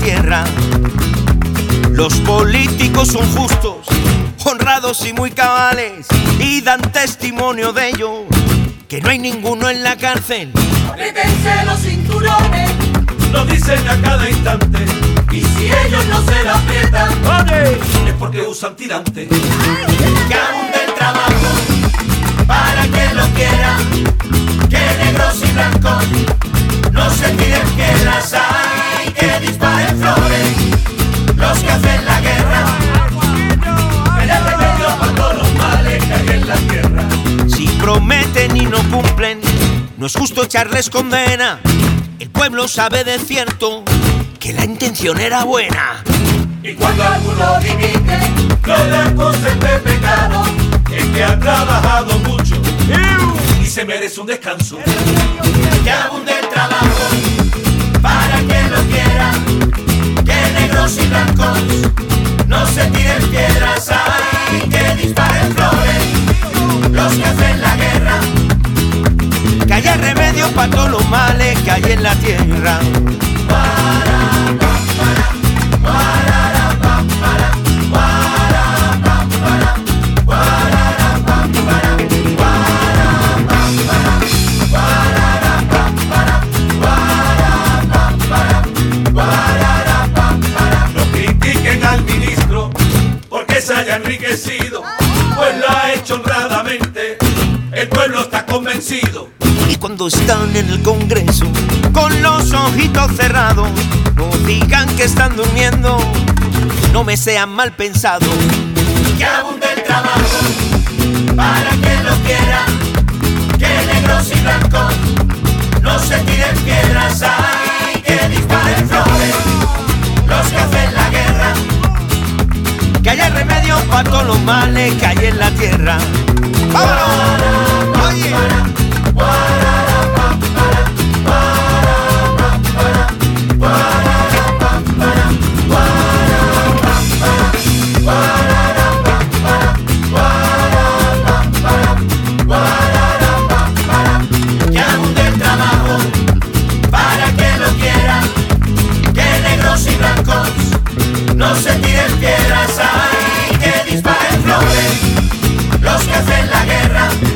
tierra. Los políticos son justos, honrados y muy cabales, y dan testimonio de ello, que no hay ninguno en la cárcel. Apriétense los cinturones, lo dicen a cada instante, y si ellos no se la aprietan, ¡vale!, es porque usan tirante. Que abunde el trabajo para que lo quieran, que negros y blancos no se tiren piedras, hay que disparen flores los que hacen la guerra. Que haya remedio para todos los males que hay en la tierra. Si prometen y no cumplen, no es justo echarles condena. El pueblo sabe de cierto que la intención era buena. Y cuando alguno dimite, No le acusen de pecado, es que ha trabajado mucho y se merece un descanso. que abunde el trabajo para que lo quieran, que negros y blancos no se tiren piedras, hay que disparen flores los que hacen la guerra. Que haya remedio para todos los males que hay en la tierra. No critiquen al ministro porque se haya enriquecido, pues lo ha hecho honradamente, el pueblo está convencido. Y cuando están en el Congreso con los ojitos cerrados, no digan que están durmiendo, no me sean mal pensados. Que abunde el trabajo para que lo quieran, que negros y blancos no se tiren piedras, hay que disparen flores los que hacen la guerra. Que haya remedio para todos los males que hay en la tierra. ¡Vámonos! Oye. Que abunde el trabajo para que lo quieran, que negros y blancos no se tiren piedras, hay que disparen flores los que hacen la guerra.